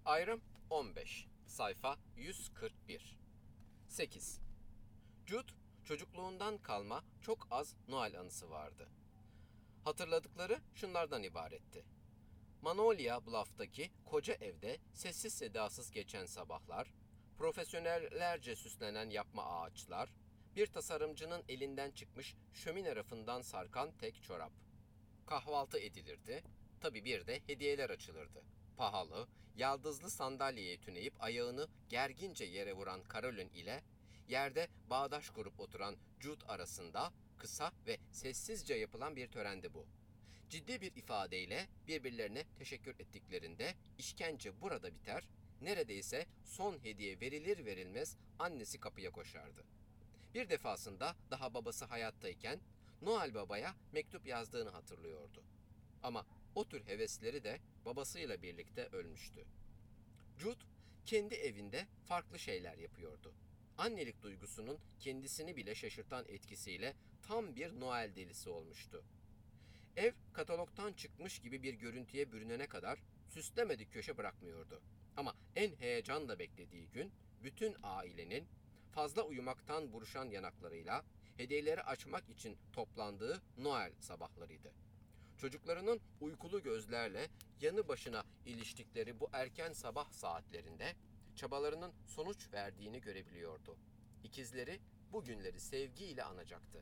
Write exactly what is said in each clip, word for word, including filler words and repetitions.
Ayrım on beş, sayfa yüz kırk bir. sekiz. Jude, çocukluğundan kalma çok az Noel anısı vardı. Hatırladıkları şunlardan ibaretti. Magnolia Bluff'taki koca evde sessiz sedasız geçen sabahlar, profesyonellerce süslenen yapma ağaçlar, bir tasarımcının elinden çıkmış şömine rafından sarkan tek çorap. Kahvaltı edilirdi, tabii bir de hediyeler açılırdı. Pahalı, yaldızlı sandalyeye tüneyip ayağını gergince yere vuran Caroline ile yerde bağdaş kurup oturan Jude arasında kısa ve sessizce yapılan bir törendi bu. Ciddi bir ifadeyle birbirlerine teşekkür ettiklerinde işkence burada biter, neredeyse son hediye verilir verilmez annesi kapıya koşardı. Bir defasında daha babası hayattayken Noel Baba'ya mektup yazdığını hatırlıyordu. Ama o tür hevesleri de babasıyla birlikte ölmüştü. Jude kendi evinde farklı şeyler yapıyordu. Annelik duygusunun kendisini bile şaşırtan etkisiyle tam bir Noel delisi olmuştu. Ev katalogdan çıkmış gibi bir görüntüye bürünene kadar süslemedik köşe bırakmıyordu. Ama en heyecanla beklediği gün bütün ailenin fazla uyumaktan buruşan yanaklarıyla hediyeleri açmak için toplandığı Noel sabahlarıydı. Çocuklarının uykulu gözlerle yanı başına iliştikleri bu erken sabah saatlerinde çabalarının sonuç verdiğini görebiliyordu. İkizleri bu günleri sevgiyle anacaktı.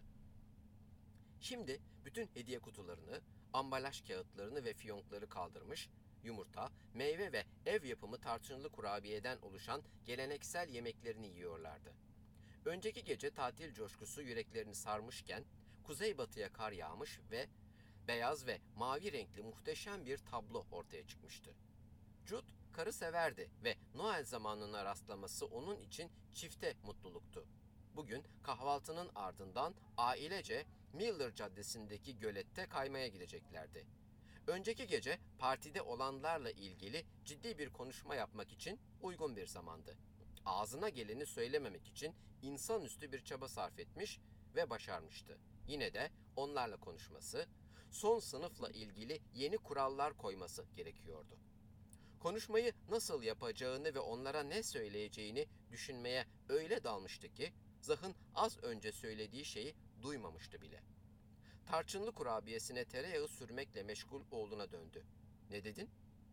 Şimdi bütün hediye kutularını, ambalaj kağıtlarını ve fiyonkları kaldırmış, yumurta, meyve ve ev yapımı tarçınlı kurabiyeden oluşan geleneksel yemeklerini yiyorlardı. Önceki gece tatil coşkusu yüreklerini sarmışken, kuzeybatıya kar yağmış ve beyaz ve mavi renkli muhteşem bir tablo ortaya çıkmıştı. Jude karı severdi ve Noel zamanına rastlaması onun için çifte mutluluktu. Bugün kahvaltının ardından ailece Miller Caddesi'ndeki gölette kaymaya gideceklerdi. Önceki gece partide olanlarla ilgili ciddi bir konuşma yapmak için uygun bir zamandı. Ağzına geleni söylememek için insanüstü bir çaba sarf etmiş ve başarmıştı. Yine de onlarla konuşması, son sınıfla ilgili yeni kurallar koyması gerekiyordu. Konuşmayı nasıl yapacağını ve onlara ne söyleyeceğini düşünmeye öyle dalmıştı ki Zah'ın az önce söylediği şeyi duymamıştı bile. Tarçınlı kurabiyesine tereyağı sürmekle meşgul oğluna döndü. "Ne dedin?"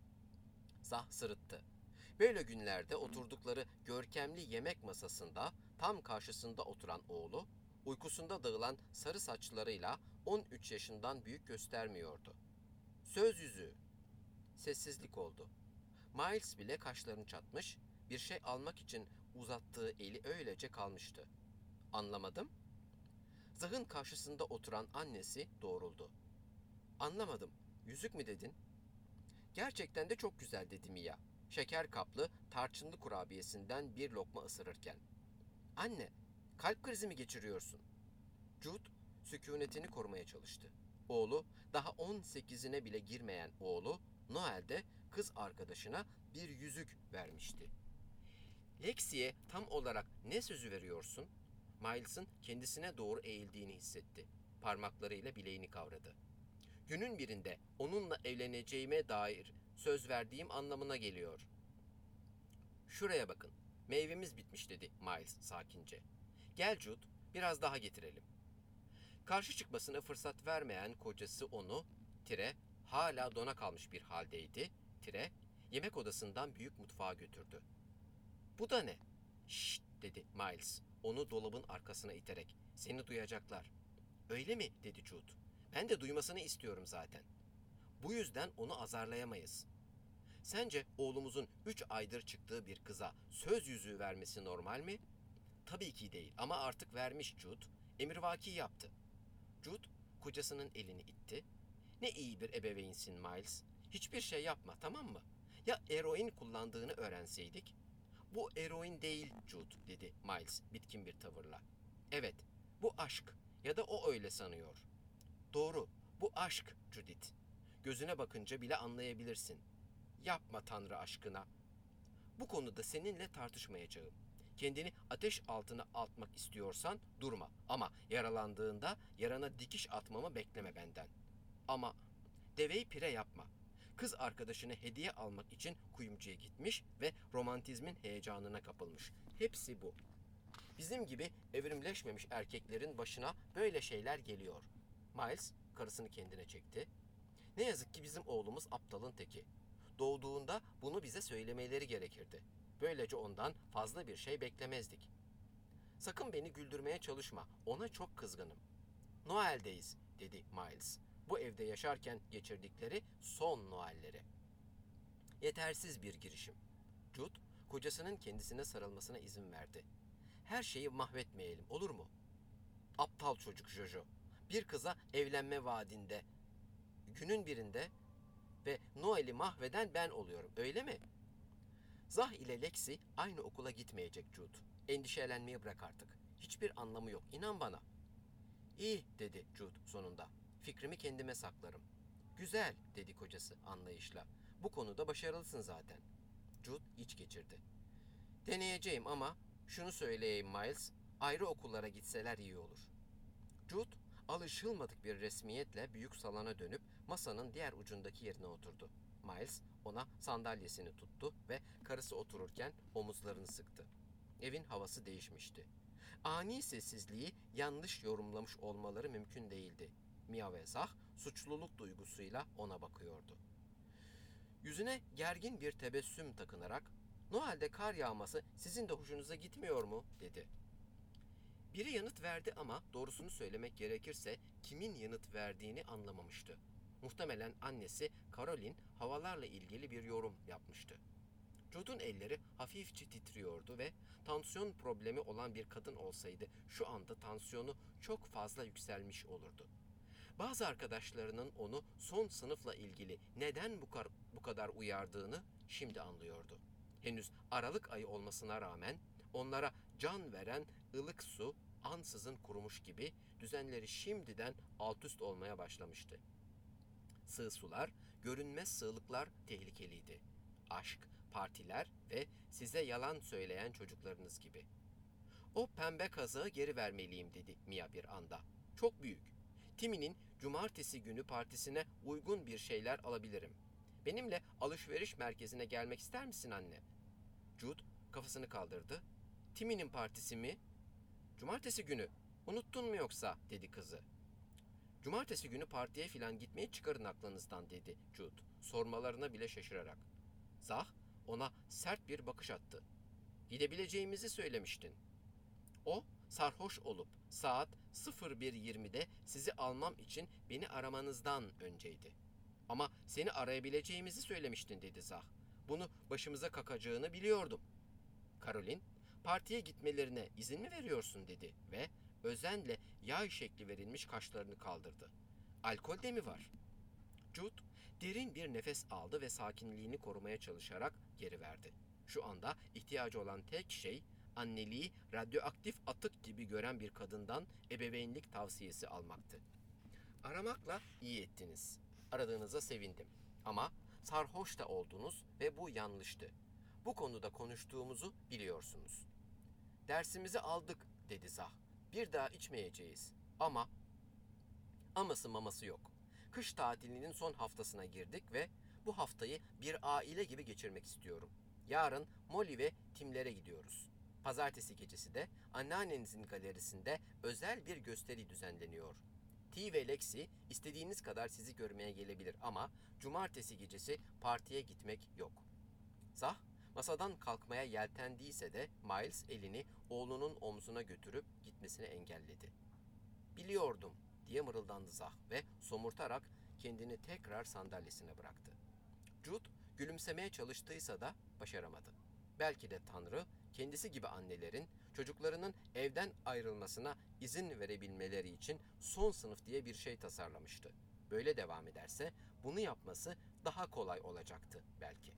Zah sırıttı. Böyle günlerde oturdukları görkemli yemek masasında tam karşısında oturan oğlu, uykusunda dağılan sarı saçlarıyla on üç yaşından büyük göstermiyordu. "Söz yüzüğü." Sessizlik oldu. Miles bile kaşlarını çatmış, bir şey almak için uzattığı eli öylece kalmıştı. "Anlamadım." Zah'ın karşısında oturan annesi doğruldu. "Anlamadım. Yüzük mü dedin?" "Gerçekten de çok güzel," dedi Mia, şeker kaplı tarçınlı kurabiyesinden bir lokma ısırırken. "Anne, kalp krizi mi geçiriyorsun?" Jude sükunetini korumaya çalıştı. Oğlu, daha on sekizine bile girmeyen oğlu, Noel'de kız arkadaşına bir yüzük vermişti. "Lexi'ye tam olarak ne sözü veriyorsun?" Miles'ın kendisine doğru eğildiğini hissetti. Parmaklarıyla bileğini kavradı. "Günün birinde onunla evleneceğime dair söz verdiğim anlamına geliyor." "Şuraya bakın, meyvemiz bitmiş," dedi Miles sakince. "Gel Jude, biraz daha getirelim." Karşı çıkmasına fırsat vermeyen kocası onu, tire, hala dona kalmış bir haldeydi, tire, yemek odasından büyük mutfağa götürdü. "Bu da ne?" "Şşt," dedi Miles, onu dolabın arkasına iterek. "Seni duyacaklar." "Öyle mi?" dedi Jude. "Ben de duymasını istiyorum zaten." "Bu yüzden onu azarlayamayız." "Sence oğlumuzun üç aydır çıktığı bir kıza söz yüzüğü vermesi normal mi?" "Tabii ki değil ama artık vermiş Jude. Emirvaki yaptı." Jude kocasının elini itti. "Ne iyi bir ebeveynsin Miles. Hiçbir şey yapma, tamam mı? Ya eroin kullandığını öğrenseydik?" "Bu eroin değil Jude," dedi Miles bitkin bir tavırla. "Evet, bu aşk ya da o öyle sanıyor." "Doğru, bu aşk Judith. Gözüne bakınca bile anlayabilirsin." "Yapma Tanrı aşkına." "Bu konuda seninle tartışmayacağım. Kendini ateş altına atmak istiyorsan durma. Ama yaralandığında yarana dikiş atmamı bekleme benden." "Ama deveyi pire yapma. kız arkadaşını hediye almak için kuyumcuya gitmiş ve romantizmin heyecanına kapılmış. Hepsi bu. Bizim gibi evrimleşmemiş erkeklerin başına böyle şeyler geliyor. Miles karısını kendine çekti. Ne yazık ki bizim oğlumuz aptalın teki. Doğduğunda bunu bize söylemeleri gerekirdi. Böylece ondan fazla bir şey beklemezdik. Sakın beni güldürmeye çalışma. Ona çok kızgınım. Noel'deyiz, dedi Miles. Bu evde yaşarken geçirdikleri son Noel'leri. Yetersiz bir girişim. Jude, kocasının kendisine sarılmasına izin verdi. Her şeyi mahvetmeyelim, olur mu? Aptal çocuk Jojo. Bir kıza evlenme vaadinde, günün birinde ve Noel'i mahveden ben oluyorum, öyle mi? Zah ile Lexi aynı okula gitmeyecek Jude. Endişelenmeyi bırak artık. Hiçbir anlamı yok, inan bana. İyi, dedi Jude sonunda. Fikrimi kendime saklarım. Güzel, dedi kocası anlayışla. Bu konuda başarılısın zaten. Jude iç geçirdi. Deneyeceğim ama şunu söyleyeyim Miles, ayrı okullara gitseler iyi olur. Jude, alışılmadık bir resmiyetle büyük salona dönüp masanın diğer ucundaki yerine oturdu. Miles ona sandalyesini tuttu ve karısı otururken omuzlarını sıktı. Evin havası değişmişti. Ani sessizliği yanlış yorumlamış olmaları mümkün değildi. Mia ve Zah suçluluk duygusuyla ona bakıyordu. Yüzüne gergin bir tebessüm takınarak "Noel'de kar yağması sizin de hoşunuza gitmiyor mu?" dedi. Biri yanıt verdi ama doğrusunu söylemek gerekirse kimin yanıt verdiğini anlamamıştı. Muhtemelen annesi Caroline havalarla ilgili bir yorum yapmıştı. Jude'un elleri hafifçe titriyordu ve tansiyon problemi olan bir kadın olsaydı şu anda tansiyonu çok fazla yükselmiş olurdu. Bazı arkadaşlarının onu son sınıfla ilgili neden bu, kar- bu kadar uyardığını şimdi anlıyordu. Henüz Aralık ayı olmasına rağmen onlara can veren ılık su ansızın kurumuş gibi düzenleri şimdiden alt üst olmaya başlamıştı. Sığ sular, görünmez sığlıklar tehlikeliydi. Aşk, partiler ve size yalan söyleyen çocuklarınız gibi. O pembe kazığı geri vermeliyim, dedi Mia bir anda. Çok büyük. Timmy'nin cumartesi günü partisine uygun bir şeyler alabilirim. Benimle alışveriş merkezine gelmek ister misin anne? Jude kafasını kaldırdı. Timmy'nin partisi mi? Cumartesi günü. Unuttun mu yoksa? Dedi kızı. Cumartesi günü partiye filan gitmeyi çıkarın aklınızdan, dedi Jude, sormalarına bile şaşırarak. Zah ona sert bir bakış attı. Gidebileceğimizi söylemiştin. O, sarhoş olup saat sıfır bir yirmide sizi almam için beni aramanızdan önceydi. Ama seni arayabileceğimizi söylemiştin, dedi Zah. Bunu başımıza kakacağını biliyordum. Caroline, partiye gitmelerine izin mi veriyorsun, dedi ve özenle yay şekli verilmiş kaşlarını kaldırdı. Alkol de mi var? Jude derin bir nefes aldı ve sakinliğini korumaya çalışarak geri verdi. Şu anda ihtiyacı olan tek şey anneliği radyoaktif atık gibi gören bir kadından ebeveynlik tavsiyesi almaktı. Aramakla iyi ettiniz. Aradığınıza sevindim. Ama sarhoş da oldunuz ve bu yanlıştı. Bu konuda konuştuğumuzu biliyorsunuz. Dersimizi aldık, dedi Zah. Bir daha içmeyeceğiz. Ama aması maması yok. Kış tatilinin son haftasına girdik ve bu haftayı bir aile gibi geçirmek istiyorum. Yarın Molly ve Tim'lere gidiyoruz. Pazartesi gecesi de anneannenizin galerisinde özel bir gösteri düzenleniyor. T ve Lexi istediğiniz kadar sizi görmeye gelebilir ama cumartesi gecesi partiye gitmek yok. Zah masadan kalkmaya yeltendiyse de Miles elini oğlunun omzuna götürüp gitmesini engelledi. Biliyordum, diye mırıldandı Zah ve somurtarak kendini tekrar sandalyesine bıraktı. Jude gülümsemeye çalıştıysa da başaramadı. Belki de Tanrı kendisi gibi annelerin çocuklarının evden ayrılmasına izin verebilmeleri için son sınıf diye bir şey tasarlamıştı. Böyle devam ederse bunu yapması daha kolay olacaktı belki.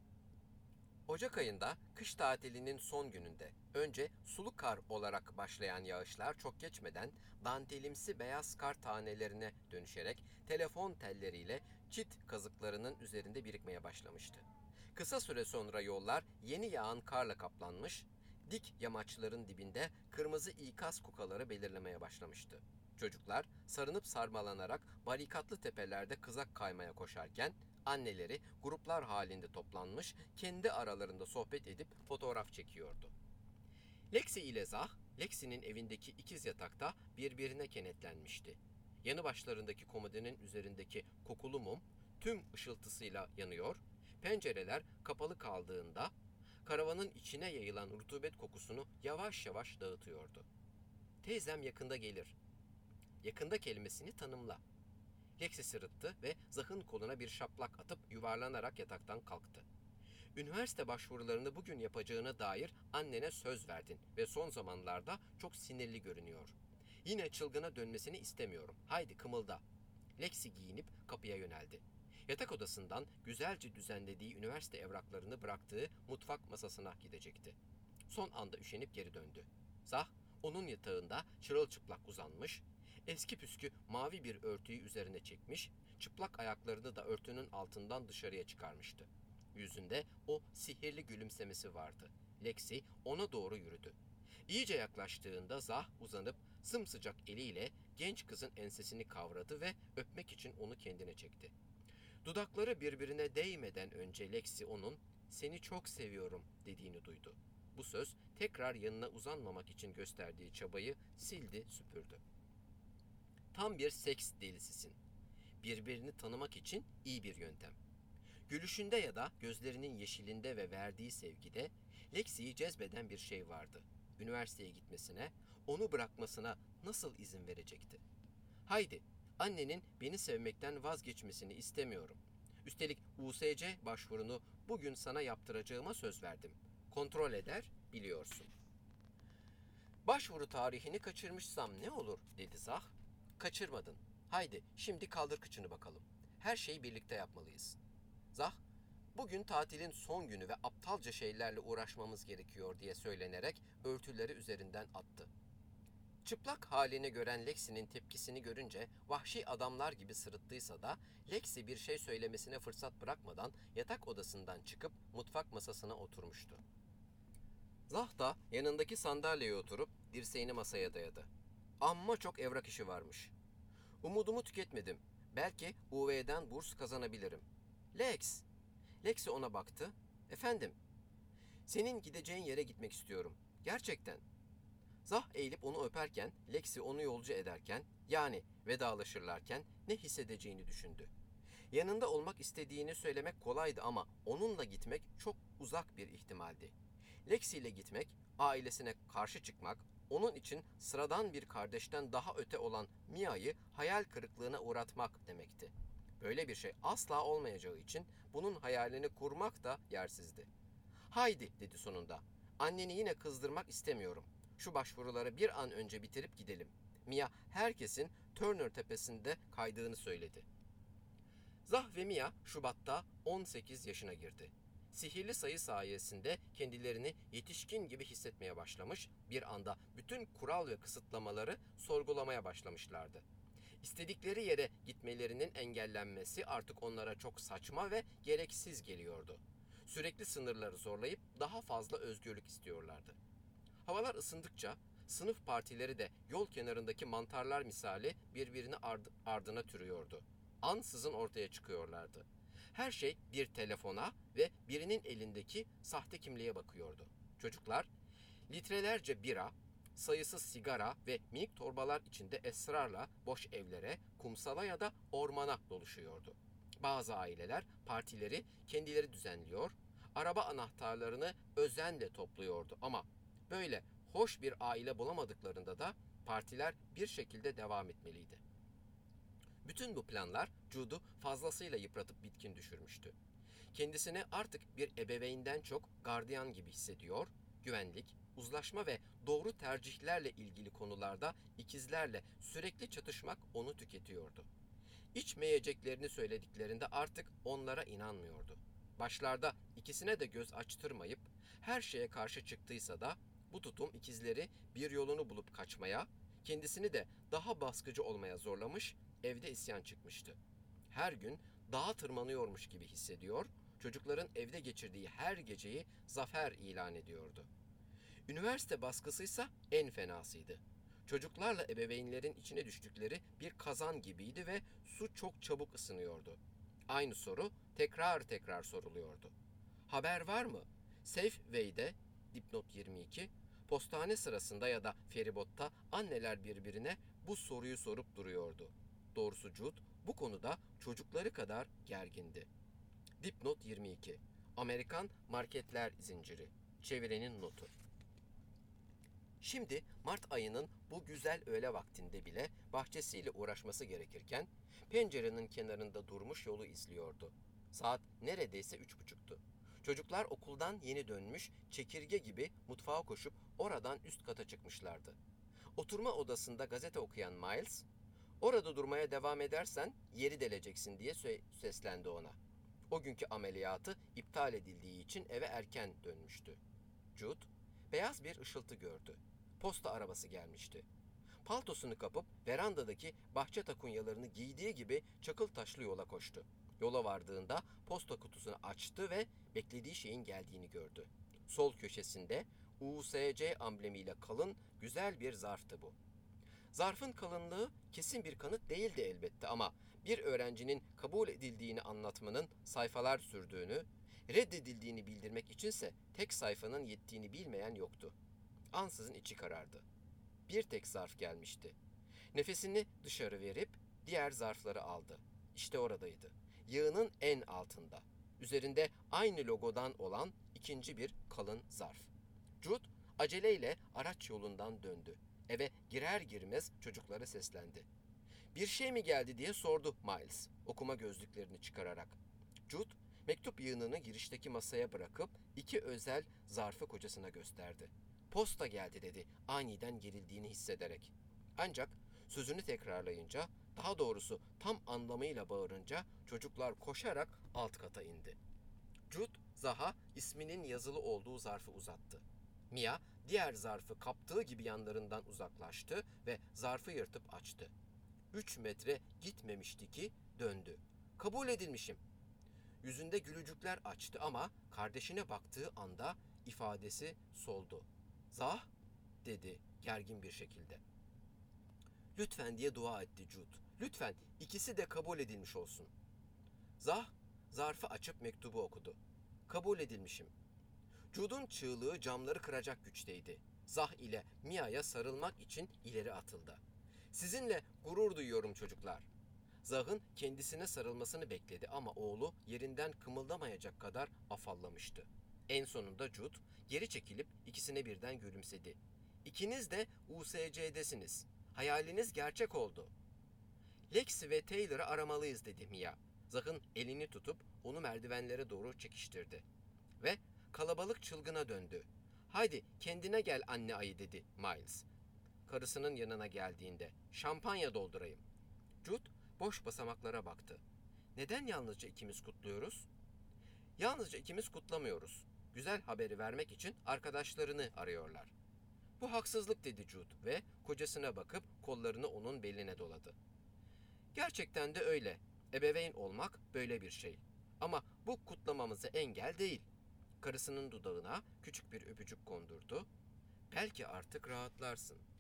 Ocak ayında kış tatilinin son gününde önce sulu kar olarak başlayan yağışlar çok geçmeden dantelimsi beyaz kar tanelerine dönüşerek telefon telleriyle çit kazıklarının üzerinde birikmeye başlamıştı. Kısa süre sonra yollar yeni yağan karla kaplanmış, dik yamaçların dibinde kırmızı ikaz kukaları belirlemeye başlamıştı. Çocuklar sarınıp sarmalanarak barikatlı tepelerde kızak kaymaya koşarken Anneleri gruplar halinde toplanmış, kendi aralarında sohbet edip fotoğraf çekiyordu. Lexi ile Zah, Lexi'nin evindeki ikiz yatakta birbirine kenetlenmişti. Yanı başlarındaki komodinin üzerindeki kokulu mum tüm ışıltısıyla yanıyor, pencereler kapalı kaldığında karavanın içine yayılan rutubet kokusunu yavaş yavaş dağıtıyordu. Teyzem yakında gelir. Yakında kelimesini tanımla. Lexi sırıttı ve Zah'ın koluna bir şaplak atıp yuvarlanarak yataktan kalktı. Üniversite başvurularını bugün yapacağına dair annene söz verdin ve son zamanlarda çok sinirli görünüyor. Yine çılgına dönmesini istemiyorum. Haydi kımılda. Lexi giyinip kapıya yöneldi. Yatak odasından güzelce düzenlediği üniversite evraklarını bıraktığı mutfak masasına gidecekti. Son anda üşenip geri döndü. Zah, onun yatağında çırılçıplak uzanmış, eski püskü mavi bir örtüyü üzerine çekmiş, çıplak ayaklarını da örtünün altından dışarıya çıkarmıştı. Yüzünde o sihirli gülümsemesi vardı. Lexi ona doğru yürüdü. İyice yaklaştığında Zah uzanıp sımsıcak eliyle genç kızın ensesini kavradı ve öpmek için onu kendine çekti. Dudakları birbirine değmeden önce Lexi onun "Seni çok seviyorum" dediğini duydu. Bu söz tekrar yanına uzanmamak için gösterdiği çabayı sildi, süpürdü. Tam bir seks delisisin. Birbirini tanımak için iyi bir yöntem. Gülüşünde ya da gözlerinin yeşilinde ve verdiği sevgide Lexi'yi cezbeden bir şey vardı. Üniversiteye gitmesine, onu bırakmasına nasıl izin verecekti? Haydi, annenin beni sevmekten vazgeçmesini istemiyorum. Üstelik U S C başvurunu bugün sana yaptıracağıma söz verdim. Kontrol eder, biliyorsun. Başvuru tarihini kaçırmışsam ne olur, dedi Zah. Kaçırmadın. Haydi, şimdi kaldır kıçını bakalım. Her şeyi birlikte yapmalıyız. Zah, bugün tatilin son günü ve aptalca şeylerle uğraşmamız gerekiyor diye söylenerek örtüleri üzerinden attı. Çıplak halini gören Lexi'nin tepkisini görünce vahşi adamlar gibi sırıttıysa da Lexi bir şey söylemesine fırsat bırakmadan yatak odasından çıkıp mutfak masasına oturmuştu. Zah da yanındaki sandalyeye oturup dirseğini masaya dayadı. Amma çok evrak işi varmış. Umudumu tüketmedim. Belki U V'den burs kazanabilirim. Lex! Lexi ona baktı. Efendim? Senin gideceğin yere gitmek istiyorum. Gerçekten. Zah eğilip onu öperken, Lexi onu yolcu ederken, yani vedalaşırlarken ne hissedeceğini düşündü. Yanında olmak istediğini söylemek kolaydı ama onunla gitmek çok uzak bir ihtimaldi. Lexi ile gitmek, ailesine karşı çıkmak, onun için sıradan bir kardeşten daha öte olan Mia'yı hayal kırıklığına uğratmak demekti. Böyle bir şey asla olmayacağı için bunun hayalini kurmak da yersizdi. Haydi, dedi sonunda. Anneni yine kızdırmak istemiyorum. Şu başvuruları bir an önce bitirip gidelim. Mia herkesin Turner Tepesi'nde kaydığını söyledi. Zah ve Mia Şubat'ta on sekiz yaşına girdi. Sihirli sayı sayesinde kendilerini yetişkin gibi hissetmeye başlamış, bir anda bütün kural ve kısıtlamaları sorgulamaya başlamışlardı. İstedikleri yere gitmelerinin engellenmesi artık onlara çok saçma ve gereksiz geliyordu. Sürekli sınırları zorlayıp daha fazla özgürlük istiyorlardı. Havalar ısındıkça sınıf partileri de yol kenarındaki mantarlar misali birbirini ard- ardına türüyordu. Ansızın ortaya çıkıyorlardı. Her şey bir telefona ve birinin elindeki sahte kimliğe bakıyordu. Çocuklar litrelerce bira, sayısız sigara ve minik torbalar içinde esrarla boş evlere, kumsala ya da ormana doluşuyordu. Bazı aileler partileri kendileri düzenliyor, araba anahtarlarını özenle topluyordu ama böyle hoş bir aile bulamadıklarında da partiler bir şekilde devam etmeliydi. Bütün bu planlar Jude'u fazlasıyla yıpratıp bitkin düşürmüştü. Kendisini artık bir ebeveynden çok gardiyan gibi hissediyor, güvenlik, uzlaşma ve doğru tercihlerle ilgili konularda ikizlerle sürekli çatışmak onu tüketiyordu. İçmeyeceklerini söylediklerinde artık onlara inanmıyordu. Başlarda ikisine de göz açtırmayıp her şeye karşı çıktıysa da bu tutum ikizleri bir yolunu bulup kaçmaya, kendisini de daha baskıcı olmaya zorlamış, evde isyan çıkmıştı. Her gün dağa tırmanıyormuş gibi hissediyor, çocukların evde geçirdiği her geceyi zafer ilan ediyordu. Üniversite baskısıysa en fenasıydı. Çocuklarla ebeveynlerin içine düştükleri bir kazan gibiydi ve su çok çabuk ısınıyordu. Aynı soru tekrar tekrar soruluyordu. Haber var mı? Safeway'de, dipnot yirmi iki, postane sırasında ya da feribotta anneler birbirine bu soruyu sorup duruyordu. Doğrusu Jude bu konuda çocukları kadar gergindi. Dipnot yirmi iki, Amerikan marketler zinciri, çevirenin notu. Şimdi Mart ayının bu güzel öğle vaktinde bile bahçesiyle uğraşması gerekirken pencerenin kenarında durmuş yolu izliyordu. Saat neredeyse üç buçuktu. Çocuklar okuldan yeni dönmüş, çekirge gibi mutfağa koşup oradan üst kata çıkmışlardı. Oturma odasında gazete okuyan Miles, "Orada durmaya devam edersen yeri deleceksin," diye seslendi ona. O günkü ameliyatı iptal edildiği için eve erken dönmüştü. Jude, beyaz bir ışıltı gördü. Posta arabası gelmişti. Paltosunu kapıp verandadaki bahçe takunyalarını giydiği gibi çakıl taşlı yola koştu. Yola vardığında posta kutusunu açtı ve beklediği şeyin geldiğini gördü. Sol köşesinde U S C amblemiyle kalın, güzel bir zarftı bu. Zarfın kalınlığı kesin bir kanıt değildi elbette ama bir öğrencinin kabul edildiğini anlatmanın sayfalar sürdüğünü, reddedildiğini bildirmek içinse tek sayfanın yettiğini bilmeyen yoktu. Ansızın içi karardı. Bir tek zarf gelmişti. Nefesini dışarı verip diğer zarfları aldı. İşte oradaydı. Yığının en altında. Üzerinde aynı logodan olan ikinci bir kalın zarf. Jude aceleyle araç yolundan döndü. Eve girer girmez çocuklara seslendi. "Bir şey mi geldi?" diye sordu Miles, okuma gözlüklerini çıkararak. Jude mektup yığınını girişteki masaya bırakıp iki özel zarfı kocasına gösterdi. "Posta geldi," dedi, aniden gerildiğini hissederek. Ancak sözünü tekrarlayınca, daha doğrusu tam anlamıyla bağırınca çocuklar koşarak alt kata indi. Jude, Zaha isminin yazılı olduğu zarfı uzattı. Mia diğer zarfı kaptığı gibi yanlarından uzaklaştı ve zarfı yırtıp açtı. Üç metre gitmemişti ki döndü. "Kabul edilmişim." Yüzünde gülücükler açtı ama kardeşine baktığı anda ifadesi soldu. "Zah," dedi gergin bir şekilde. "Lütfen," diye dua etti Jude. "Lütfen ikisi de kabul edilmiş olsun." Zah zarfı açıp mektubu okudu. "Kabul edilmişim." Jude'un çığlığı camları kıracak güçteydi. Zah ile Mia'ya sarılmak için ileri atıldı. "Sizinle gurur duyuyorum çocuklar." Zah'ın kendisine sarılmasını bekledi ama oğlu yerinden kımıldamayacak kadar afallamıştı. En sonunda Jude geri çekilip ikisine birden gülümsedi. "İkiniz de U S C'desiniz. Hayaliniz gerçek oldu." "Lex ve Taylor'ı aramalıyız," dedi Mia. Zah'ın elini tutup onu merdivenlere doğru çekiştirdi. Ve kalabalık çılgına döndü. "Haydi kendine gel anne ayı," dedi Miles. Karısının yanına geldiğinde, "Şampanya doldurayım." Jude boş basamaklara baktı. "Neden yalnızca ikimiz kutluyoruz?" "Yalnızca ikimiz kutlamıyoruz. Güzel haberi vermek için arkadaşlarını arıyorlar." "Bu haksızlık," dedi Jude ve kocasına bakıp kollarını onun beline doladı. "Gerçekten de öyle. Ebeveyn olmak böyle bir şey. Ama bu kutlamamıza engel değil." Karısının dudağına küçük bir öpücük kondurdu. "Belki artık rahatlarsın."